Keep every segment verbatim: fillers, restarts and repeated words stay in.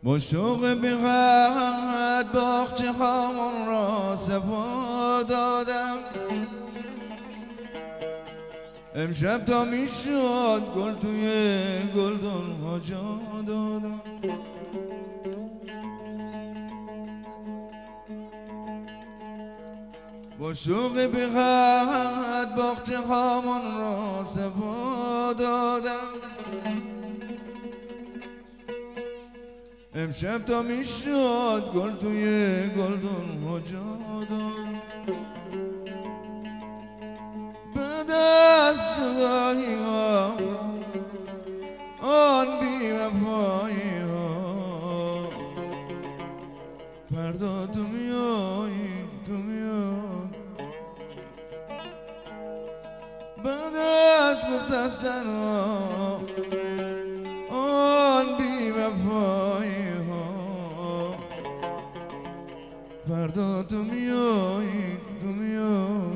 با شوق بی‌حد باغچه هامون را صفا دادم. امشب تا میشد گل توی گلدان ها جا دادم. با شوق بی‌حد باغچه هامون را صفا دادم. امشب تا میشد گل توی گلدان ها جا دادم. بعد از جدایی ها آن بی وفایی ها فردا تو میایی تو میای. بعد از گذشتن ها آن بی وفایی ها فردا تو میایی تو میای.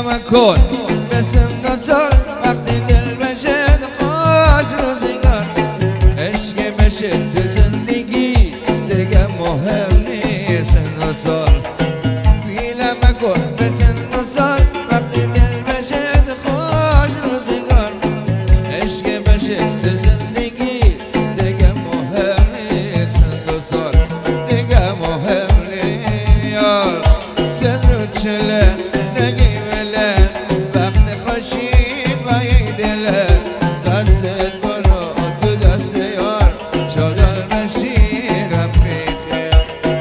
بیلم کن به سن و سال وقتی دل بشه خوش روزگار عشق بشه تو زندگی دیگه مهم نیست سن و سال بیلم کن به سن و سال وقتی دل بشه خوش روزگار عشق بشه تو زندگی دیگه مهم نیست سن و سال دیگه مهم نیست سن رو چله نگی بله وقت خوشی بایی دله دستت برو تو دست یار شادان بشی غم بیخیال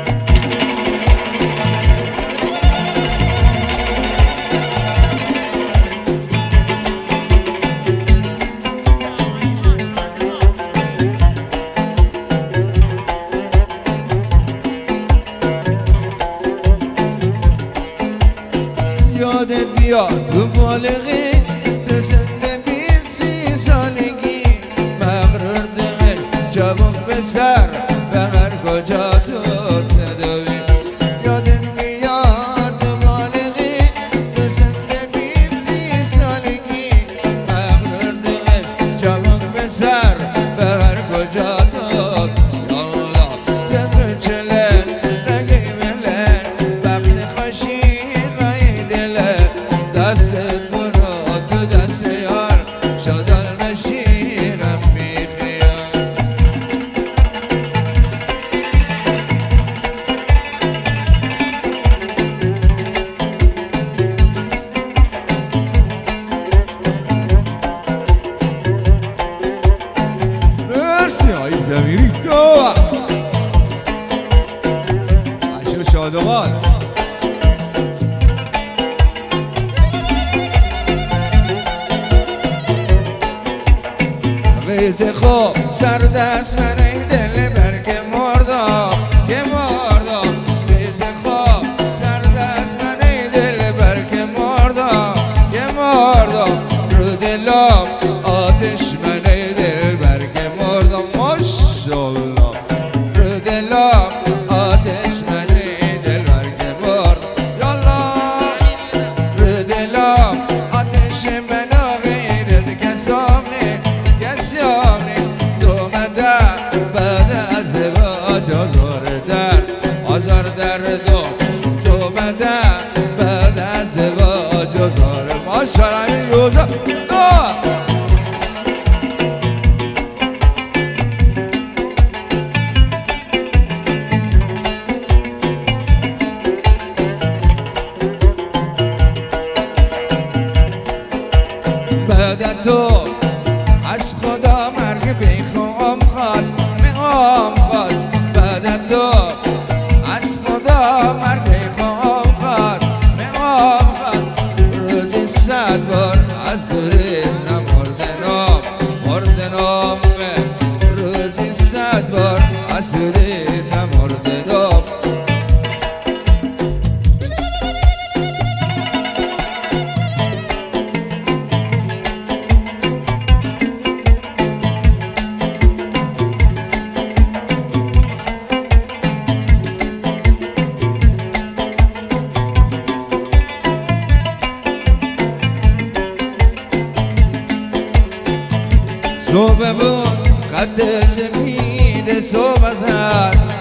یادت بیاد تو بالغی تو زنده بین سی سالگی مغرور دمش چابک به سر به هر کجا تو تدوی یادت بیاد تو بالغی تو زنده بین سی سالگی مغرور دمش چابک به سر به هر کجا تو یالله صدر چله نگی بله وقت خوشی دستت برو تو دست یار شادان بشی غم بیخیال مرسی آی زمیری دو عشق شادوان ریز خوب سر دست من ای دل بر که مردم که مردم ریز خوب سر دست من ای دل بر که مردم که مردم رو دلم آتش من ای دل بر که مردم ماشالله رو دلم آتش من ای دل بر که مردم یالله رو دلم آتش من غیرت کسام نه آزار در دو تو بدن بعد از ازدواج آزار ماشاءالله این روزا بعد تو از خدا مرگ بیخوام خواست میخوام خواست بعد تو از خدا مرگ بیخوام خواست میخوام خواست روزی صد بار از دوری نمردنم مردنم روزی صد بار از دوری نمردنم صبح بود قد سپید صبح زد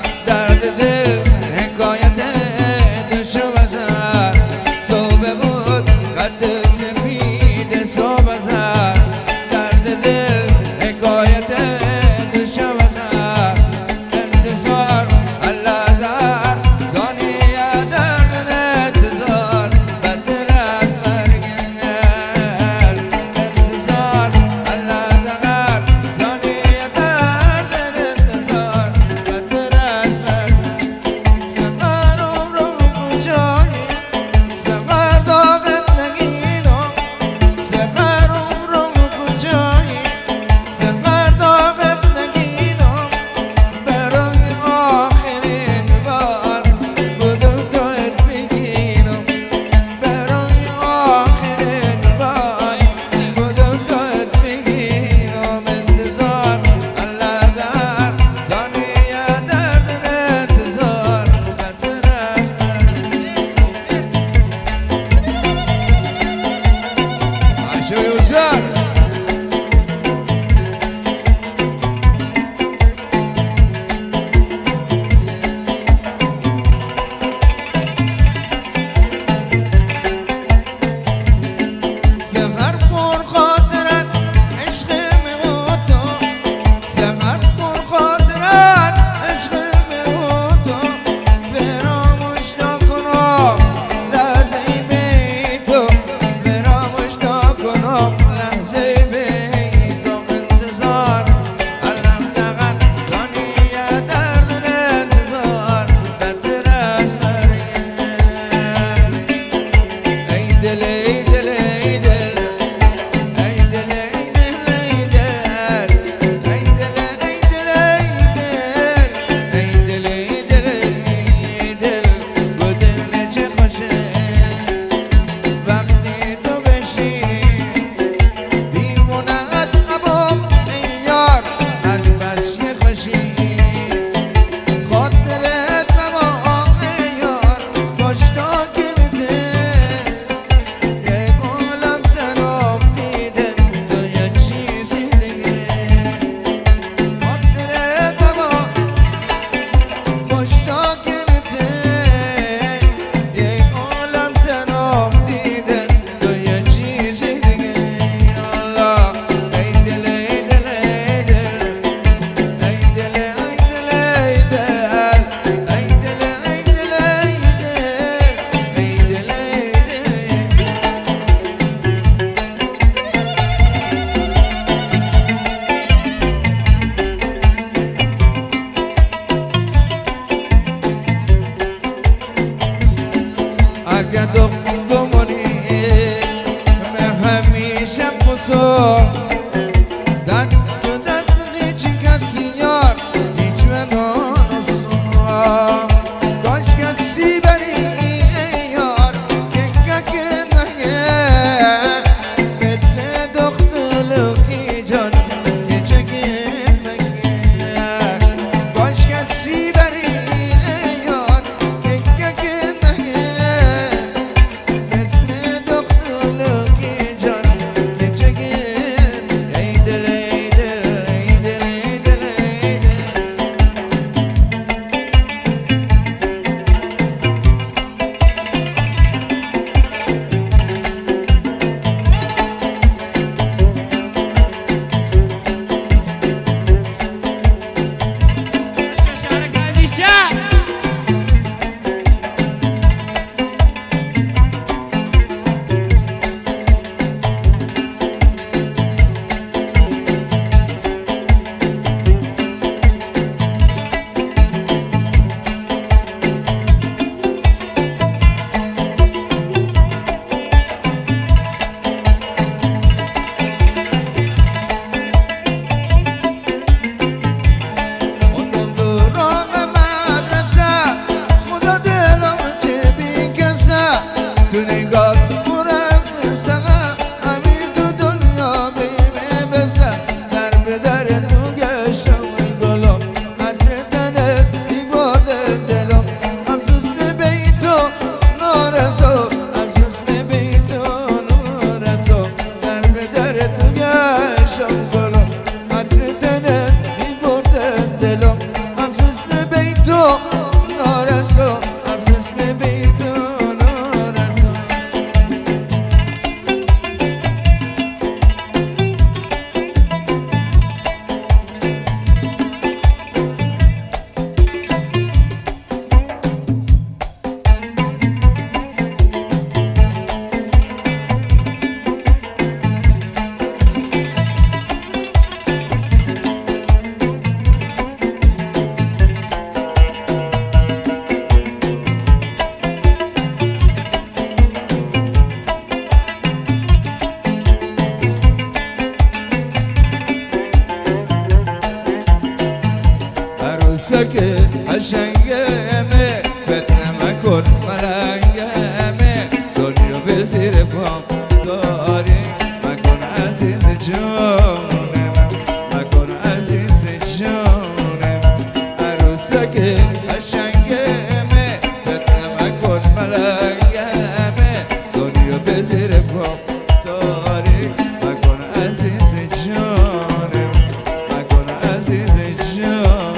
قشنگمه فتنه مکن ملنگمه دنیا به زیر پام داری مکن عزیز جانم مکن عزیز جانم عروسک قشنگمه فتنه مکن ملنگمه دنیا به زیر پام داری مکن عزیز جانم مکن عزیز جانم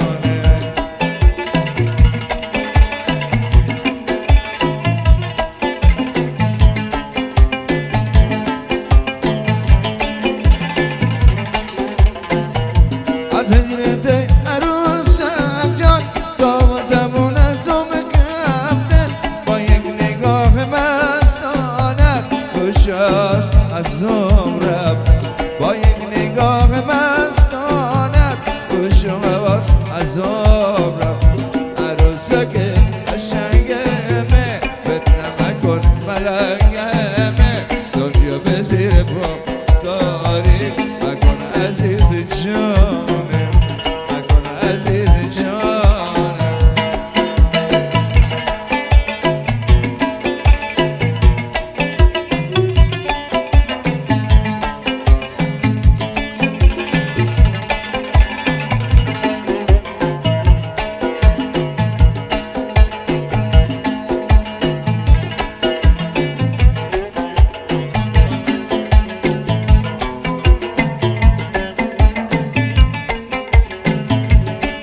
هجرت عروسک جان دامادمون از دوم کفتن با یک نگاه مستانت خوشاست از دوم رفت با یک نگاه مستانت خوشاست از دوم رفت عروسک قشنگمه فتنه مکن ملنگمه دنیا به زیر پام داری مکن عزیز جان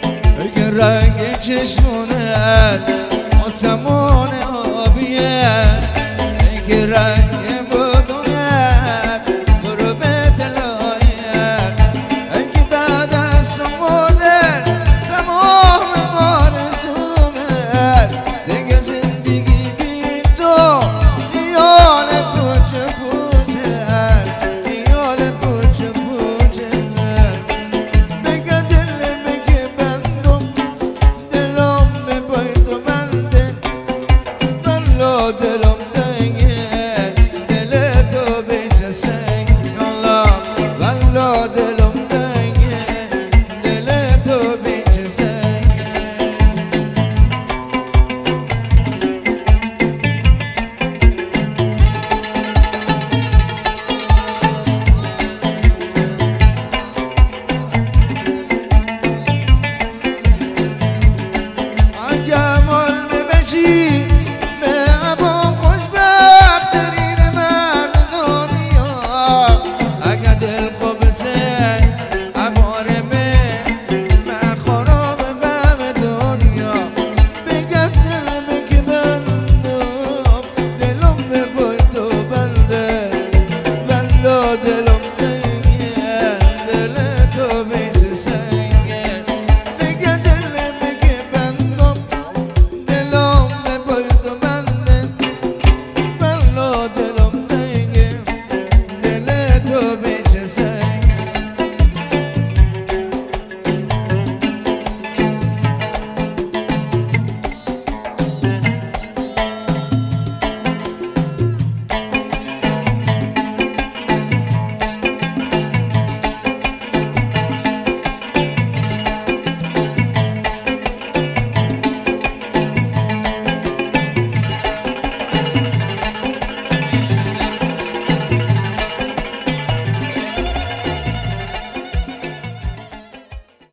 رنگ چشمونت آسمان آبیه